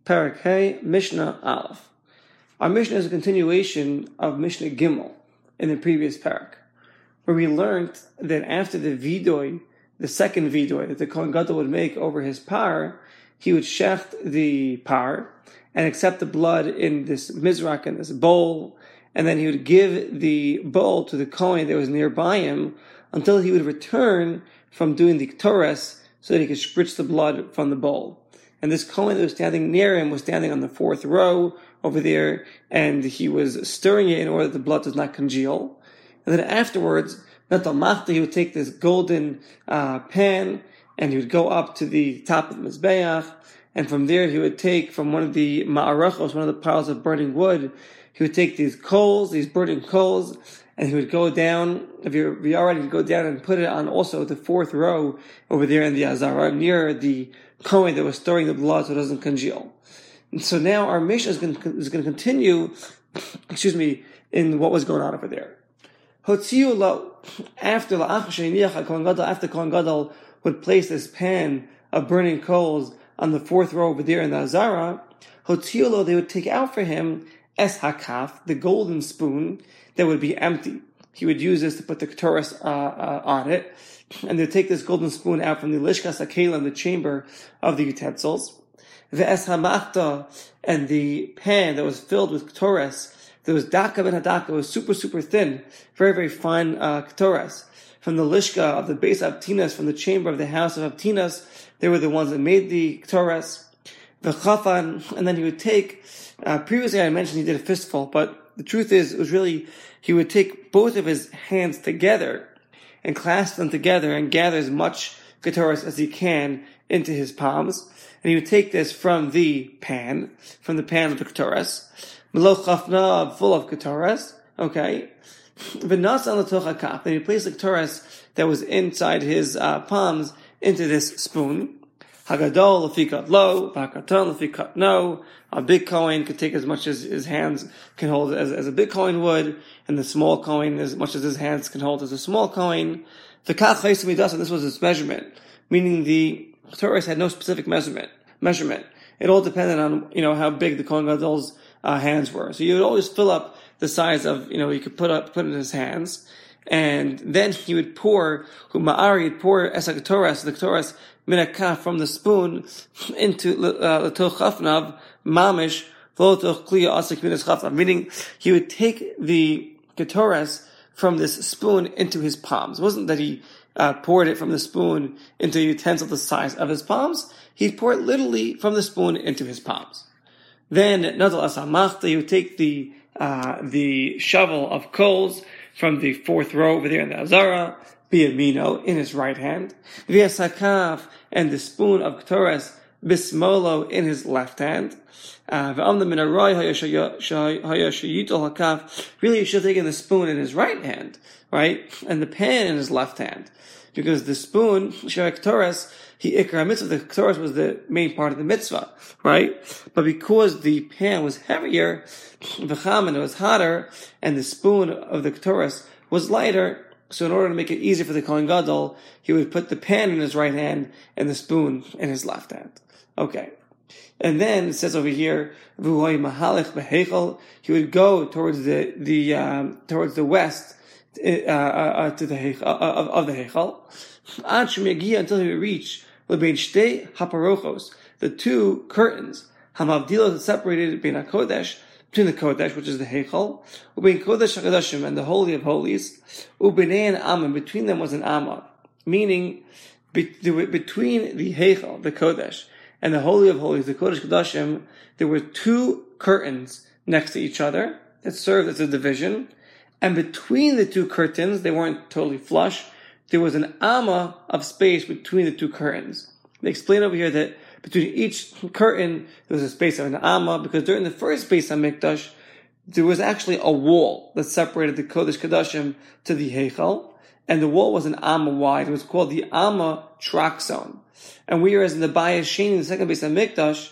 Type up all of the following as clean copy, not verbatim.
Parak Hey, Mishnah Aleph. Our Mishnah is a continuation of Mishnah Gimel in the previous parak, where we learned that after the vidoy, the second vidoy that the Kohen Gadol would make over his par, he would shecht the par and accept the blood in this mizrak, in this bowl, and then he would give the bowl to the Kohen that was nearby him until he would return from doing the Ktores so that he could spritz the blood from the bowl. And this Kohen that was standing near him was standing on the fourth row over there, and he was stirring it in order that the blood does not congeal. And then afterwards, Natal Machta, he would take this golden pan, and he would go up to the top of the Mizbeach, and from there he would take from one of the ma'arachos, one of the piles of burning wood, he would take these coals, these burning coals, and he would go down, if you're already to go down and put it on also the fourth row over there in the Azara, near the Kohen that was stirring the blood so it doesn't congeal. And so now our Mishnah is going to continue, in what was going on over there. After Kohen Gadol would place this pan of burning coals on the fourth row over there in the Azara, they would take out for him es hakaf, the golden spoon that would be empty. He would use this to put the Ktoros on it, and they'd take this golden spoon out from the lishkas hakelim, the chamber of the utensils. The es hamachta, and the pan that was filled with Ktoros, that was daka ben hadaka, was super, super thin, very, very fine Ktoros. From the lishka of the base of Abtinas, from the chamber of the house of Abtinas, they were the ones that made the Ktoros. The chafan, and then he would take, previously I mentioned he did a fistful, but the truth is, it was really, he would take both of his hands together and clasp them together and gather as much Ktoros as he can into his palms. And he would take this from the pan of the Ktoros, Melo chafna, full of Ktoros, okay? V'nas al l'toch hakaf, then he placed the Ktoros that was inside his palms into this spoon. Hagadol lefikat lo, v'hakaton lefikat no. A big Kohen could take as much as his hands can hold as a big Kohen would, and the small Kohen as much as his hands can hold as a small Kohen. V'kach chayis midas, this was its measurement, meaning the Ktoros had no specific measurement. It all depended on, how big the Kohen Gadol's hands were. So you would always fill up the size of, he could put in his hands, and then he would pour, he'd pour es ha-Ktoros, the Ktoros, minakaf, from the spoon, into l'toch chafnav, mamish, v'lotoch kliya asik minas chafnav, meaning he would take the Ktoros from this spoon into his palms. It wasn't that he poured it from the spoon into a utensil the size of his palms. He poured it literally from the spoon into his palms. Then, Nadal Asamachta, he would take the shovel of coals from the fourth row over there in the Azara, Biyamino, in his right hand, V'yasakav, and the spoon of Ktoros, Bismolo, in his left hand. Really, he should have taken the spoon in his right hand, right? And the pan in his left hand. Because the spoon, Ktoros, Ikar mitzvah, the Ktoros was the main part of the mitzvah, right? But because the pan was heavier, and it was hotter, and the spoon of the Ktoros was lighter, so in order to make it easier for the Kohen Gadol, he would put the pan in his right hand and the spoon in his left hand. Okay. And then it says over here, he would go towards the west, to the Heichal, of the Heichal, until he would reach the two curtains, that separated between the Kodesh, which is the Heichal, and the Holy of Holies, between them was an Amma, meaning between the Heichal, the Kodesh, and the Holy of Holies, the Kodesh Kodashim, there were two curtains next to each other that served as a division, and between the two curtains, they weren't totally flush, there was an amma of space between the two curtains. They explain over here that between each curtain, there was a space of an amma, because during the first Beis HaMikdash, there was actually a wall that separated the Kodesh Kodashim to the Heichal, and the wall was an amma wide. It was called the Amma Track Zone. And whereas in the Bayis Sheni, the second Beis HaMikdash,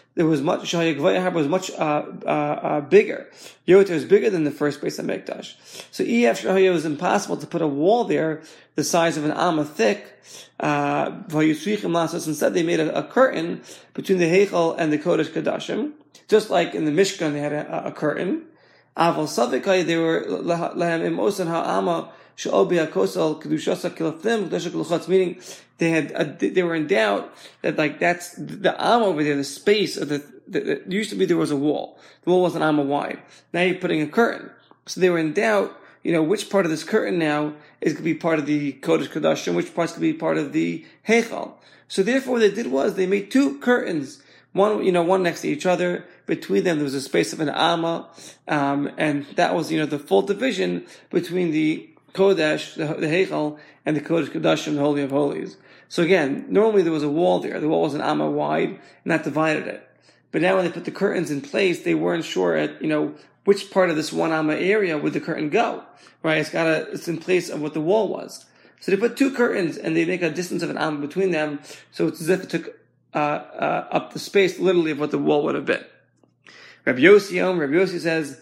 there was much Shahayagvaya was much bigger. Yoter is bigger than the first Beis Hamikdash. So EF Shahaya was impossible to put a wall there the size of an amma thick. Instead, they made a curtain between the Heichal and the Kodesh Kodashim, just like in the Mishkan they had a curtain. Aval Savikai, they were lahem imosan ha'ama she'obi ha'kosal kedushasa kilafnim kedusha keluchatz, meaning they were in doubt that like that's the amma over there, the space of the used to be there was a wall. The wall wasn't amma wide. Now you're putting a curtain, so they were in doubt. Which part of this curtain now is going to be part of the Kodesh Kodashim, which parts could be part of the Heichal. So therefore what they did was they made two curtains, one next to each other. Between them there was a space of an amma, and that was, the full division between the Kodesh, the Heichal, and the Kodesh Kodashim, the Holy of Holies. So again, normally there was a wall there. The wall was an amma wide, and that divided it. But now when they put the curtains in place, they weren't sure at, which part of this one amma area would the curtain go, right? It's in place of what the wall was. So they put two curtains and they make a distance of an amma between them, so it's as if it took up the space literally of what the wall would have been. Rabbi Yossi says,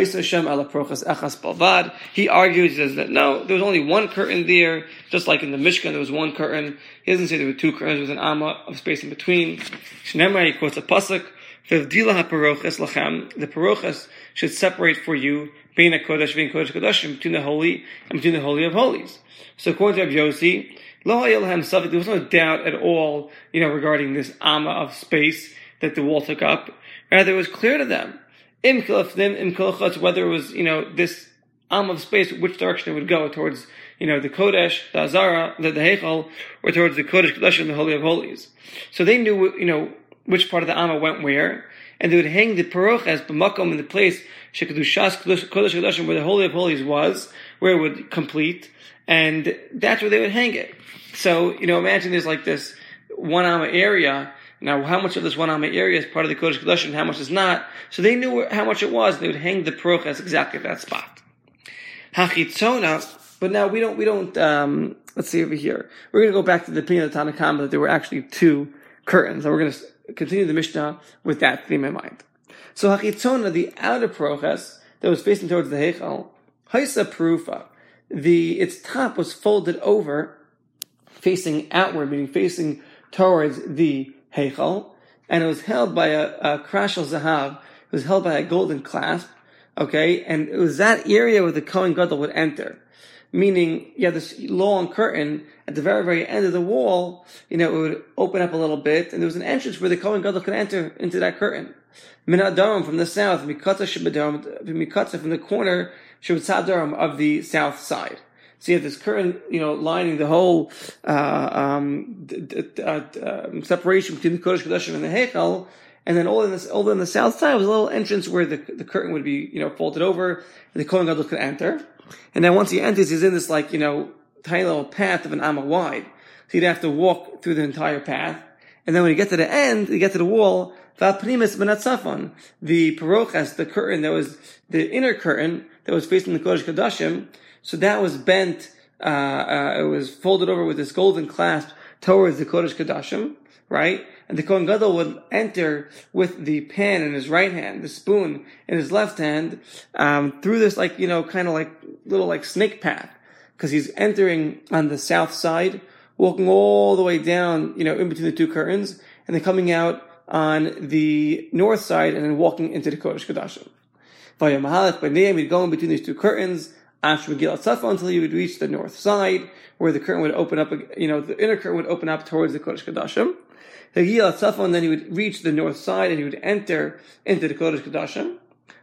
he argues, he says that no, there was only one curtain there, just like in the Mishkan there was one curtain. He doesn't say there were two curtains, there was an amma of space in between. He quotes a pasuk, the parochas should separate for you between Kodesh between the holy and between the Holy of Holies. So according to Rabbi Yossi, there was no doubt at all, regarding this amma of space that the wall took up. Rather, it was clear to them, whether it was, this amma of space, which direction it would go, towards, the Kodesh, the Azara, the Heichal, or towards the Kodesh Kodesh and the Holy of Holies. So they knew, which part of the amma went where, and they would hang the parochas b'makom in the place shekedushas Kodesh Kodashim, where the Holy of Holies was, where it would complete, and that's where they would hang it. So, imagine there's like this one amma area. Now, how much of this one amma area is part of the Kodesh Kodashim and how much is not? So they knew how much it was, and they would hang the parochas exactly at that spot. Hachitzona, but now we don't, let's see over here. We're going to go back to the opinion of the Tanna Kama that there were actually two curtains. And we're going to continue the Mishnah with that theme in mind. So Hachitzona, the outer parochas that was facing towards the Heichal, Haisa Perufa, its top was folded over, facing outward, meaning facing towards the Heichal, and it was held by a krashel zahav. It was held by a golden clasp, okay, and it was that area where the Kohen Gadol would enter. Meaning, you have this long curtain at the very, very end of the wall, it would open up a little bit, and there was an entrance where the Kohen Gadol could enter into that curtain. Minadarim from the south, Mikatza Mikatza from the corner, Shabbat of the south side. So you have this curtain, lining the whole separation between the Kodesh Kodashim and the Heichal, and then all in the south side was a little entrance where the curtain would be, folded over, and the Kohen Gadol could enter. And then once he enters, he's in this tiny little path of an amma wide. So you'd have to walk through the entire path. And then when you get to the end, you get to the wall, the parochas, the curtain that was the inner curtain that was facing the Kodesh Kodashim, so that was bent, it was folded over with this golden clasp towards the Kodesh Kodashim, right? And the Kohen Gadol would enter with the pan in his right hand, the spoon in his left hand, through this kind of little snake path. Because he's entering on the south side, walking all the way down, in between the two curtains, and then coming out on the north side and then walking into the Kodesh Kodashim. He'd go in between these two curtains, until you would reach the north side, where the curtain would open up, the inner curtain would open up towards the Kodesh Kodashim. And then he would reach the north side and he would enter into the Kodesh Kodashim.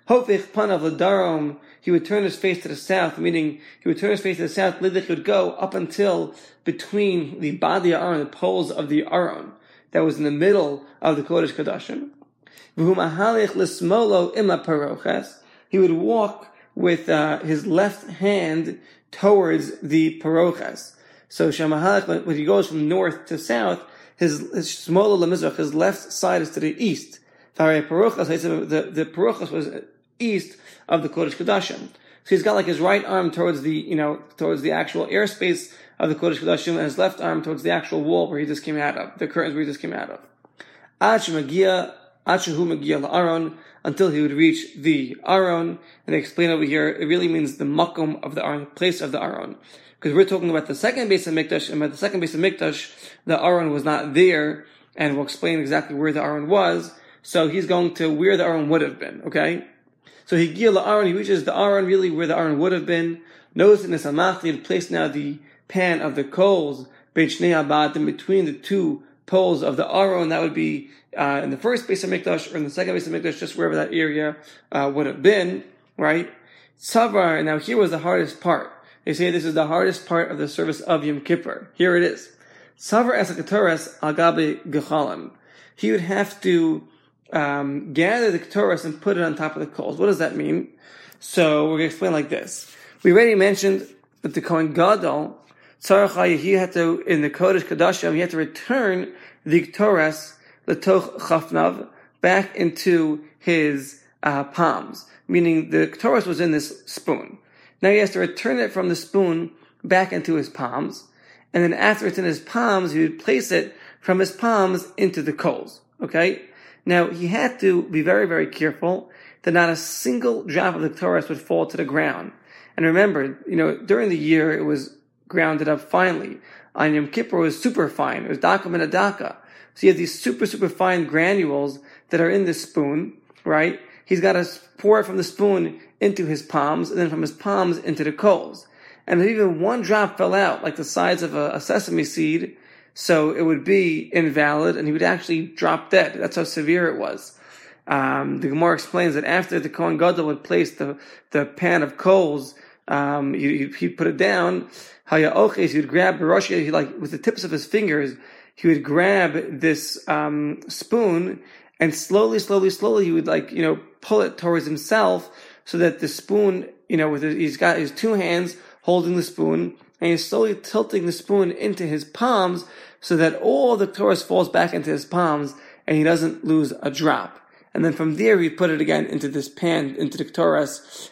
He would turn his face to the south, meaning he would turn his face to the south, Lidich would go up until between the Badi Aron, the poles of the Aron, that was in the middle of the Kodesh Kodashim. He would walk with his left hand towards the parochas. So Shamahalach, when he goes from north to south, his Shmolo Lemizrach, his left side is to the east. The parochas was east of the Kodesh Kodashim. So he's got his right arm towards the actual airspace of the Kodesh Kodashim, and his left arm towards the actual wall where he just came out of, the curtains where he just came out of. until he would reach the Aron. And they explain over here, it really means the makom of the Aron, the place of the Aron. Because we're talking about the second base of Mikdash, and by the second base of Mikdash, the Aron was not there, and we'll explain exactly where the Aron was. So he's going to where the Aron would have been, okay? So he reaches the Aron, really where the Aron would have been. Notice in the Samach, he had placed now the pan of the coals, between the two poles of the Aron. That would be in the first base of Mikdash or in the second base of Mikdash, just wherever that area would have been, right? Tzavar, now here was the hardest part. They say this is the hardest part of the service of Yom Kippur. Here it is. Tzavar es haketoras al gabe gechalim. He would have to gather the ketoras and put it on top of the coals. What does that mean? So we're going to explain like this. We already mentioned that the Kohen Gadol, he had to, in the Kodesh Kodashim, he had to return the ketoras, the toch chafnav, back into his palms. Meaning the ketoras was in this spoon. Now he has to return it from the spoon back into his palms. And then after it's in his palms, he would place it from his palms into the coals. Okay? Now, he had to be very, very careful that not a single drop of the ketoras would fall to the ground. And remember, during the year, it was grounded up finely. On Yom Kippur, it was super fine. It was daka min adaka. So you have these super, super fine granules that are in this spoon, right? He's got to pour it from the spoon into his palms, and then from his palms into the coals. And if even one drop fell out, like the size of a sesame seed, so it would be invalid, and he would actually drop dead. That's how severe it was. The Gemara explains that after the Kohen Gadol would place the pan of coals, he'd put it down. Haya oches, he'd grab Baroshia, with the tips of his fingers, he would grab this spoon, and slowly he would pull it towards himself, so that the spoon, he's got his two hands holding the spoon, and he's slowly tilting the spoon into his palms, so that all the ketoras falls back into his palms, and he doesn't lose a drop. And then from there, he put it again into this pan, into the ketoras,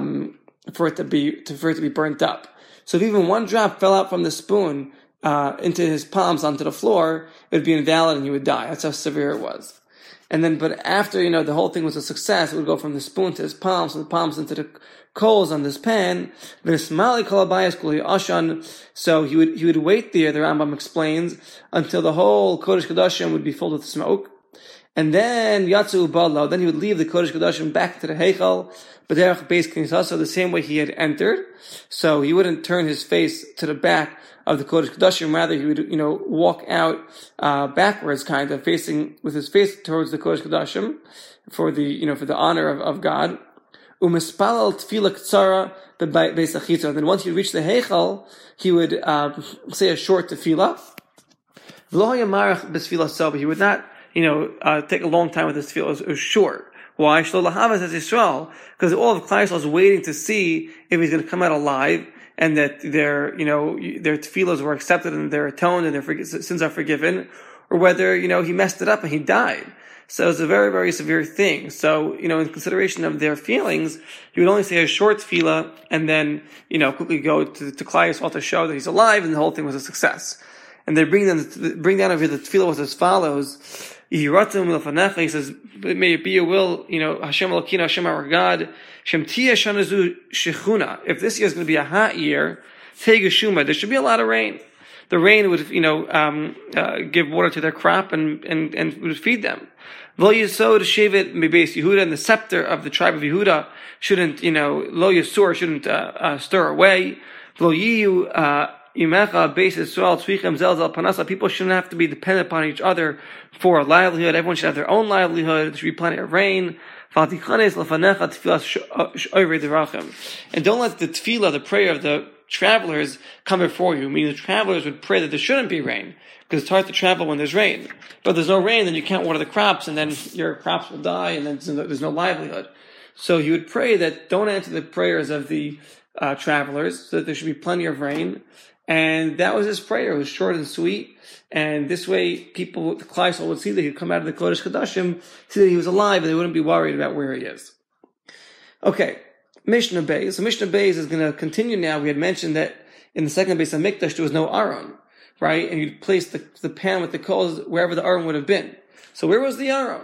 for it to be burnt up. So if even one drop fell out from the spoon into his palms onto the floor, it would be invalid and he would die. That's how severe it was. And then, but after, the whole thing was a success, it would go from the spoon to his palms, and the palms into the coals on this pan. So he would wait there, the Rambam explains, until the whole Kodesh Kodashim would be filled with smoke. And then, Yatsu Ubalo, then he would leave the Kodesh Kodashim back to the Heichal, B'derech Beis Knesasa, the same way he had entered. So he wouldn't turn his face to the back of the Kodesh Kodashim, rather he would, walk out, backwards, kind of, facing, with his face towards the Kodesh Kodashim, for the honor of God. Umispalal tefillah ktsara beis achitza. Then once he reached the Heichal, he would, say a short tefillah. V'lo yamarach b'tefillah soba. He would not, take a long time with this tefillah. It was short. Why? Shlo lahavas as Yisrael. Because all of Klal Yisrael was waiting to see if he's going to come out alive, and that their tefillahs were accepted and they're atoned and their sins are forgiven, or whether, he messed it up and he died. So it's a very, very severe thing. So, in consideration of their feelings, he would only say a short tefillah and then, quickly go to Klal Yisrael to show that he's alive, and the whole thing was a success. And they bring down over here, the tefillah was as follows. He says, may it be your will, Hashem Elokeinu, Hashem our God, Shem Tia Shanazu Shechuna. If this year is going to be a hot year, Tegeshuma, there should be a lot of rain. The rain would, give water to their crop and would feed them. Lo Yisod Shevet Mebeis Yehuda, and the scepter of the tribe of Yehuda shouldn't, Lo Yisur shouldn't stir away. Lo Yiyu Imecha Beis Yisrael Tzvichem Zelzel Panasa. People shouldn't have to be dependent upon each other for a livelihood. Everyone should have their own livelihood. There should be plenty of rain. And don't let the tefillah, the prayer of the travelers, come before you. Meaning the travelers would pray that there shouldn't be rain, because it's hard to travel when there's rain. But if there's no rain, then you can't water the crops, and then your crops will die, and then there's no livelihood. So he would pray that don't answer the prayers of the travelers, so that there should be plenty of rain. And that was his prayer. It was short and sweet. And this way, people, the Klal Yisrael would see that he'd come out of the Kodesh Kodashim, see that he was alive, and they wouldn't be worried about where he is. Okay, Mishnah Beis. So Mishnah Beis is going to continue now. We had mentioned that in the second base of Mikdash, there was no Aron, right? And you'd place the pan with the coals wherever the Aron would have been. So where was the Aron?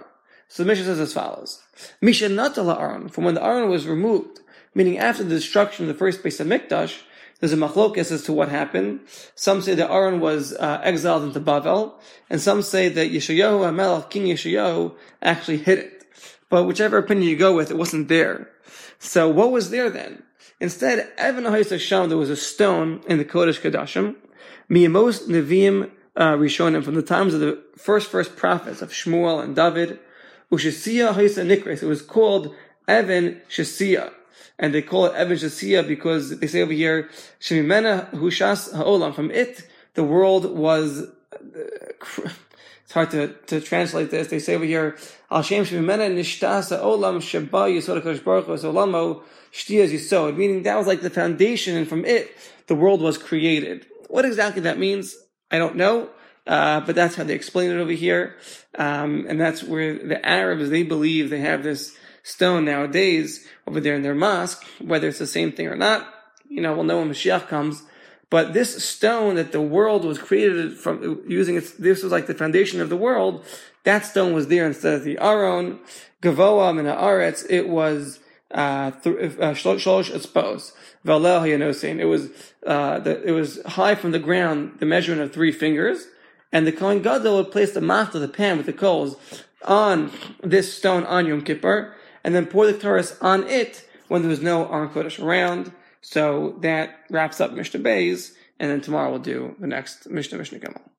So the Mishnah says as follows: Misha Natala Aron, from when the Aron was removed, meaning after the destruction of the first Beis Hamikdash, there's a machlokes as to what happened. Some say that Aaron was exiled into Bavel, and some say that Yeshayahu HaMelech, King Yeshayahu, actually hid it. But whichever opinion you go with, it wasn't there. So what was there then? Instead, Evan HaHayis Sham, there was a stone in the Kodesh Kodashim, Miyamos Neviim Rishonim, from the times of the first prophets of Shmuel and David, Ushasiya HaHayis Nikres. It was called Evan Shasiya. And they call it Evan Shasiya because they say over here, Shemimena Hushas Ha'olam, from it, the world was, it's hard to translate this. They say over here, Al Shem Shemimena Nishtas Ha'olam Sheba Yisod HaKadosh Baruch Hu Solamo Shtiyaz Yisod, meaning that was like the foundation, and from it, the world was created. What exactly that means, I don't know, but that's how they explain it over here. And that's where the Arabs, they believe they have this stone nowadays over there in their mosque. Whether it's the same thing or not, we'll know when Mashiach comes. But this stone that the world was created from, using it, this was like the foundation of the world. That stone was there instead of the Aron. Gavoa min haaretz, it was shlosh etzbos. Valel hayanosein, it was high from the ground, the measurement of 3 fingers. And the Kohen Gadol would place the mafta, the pan with the coals, on this stone on Yom Kippur, and then pour the Torah on it when there was no Aron Kodesh around. So that wraps up Mishnah Beis, and then tomorrow we'll do the next Mishnah Gimel.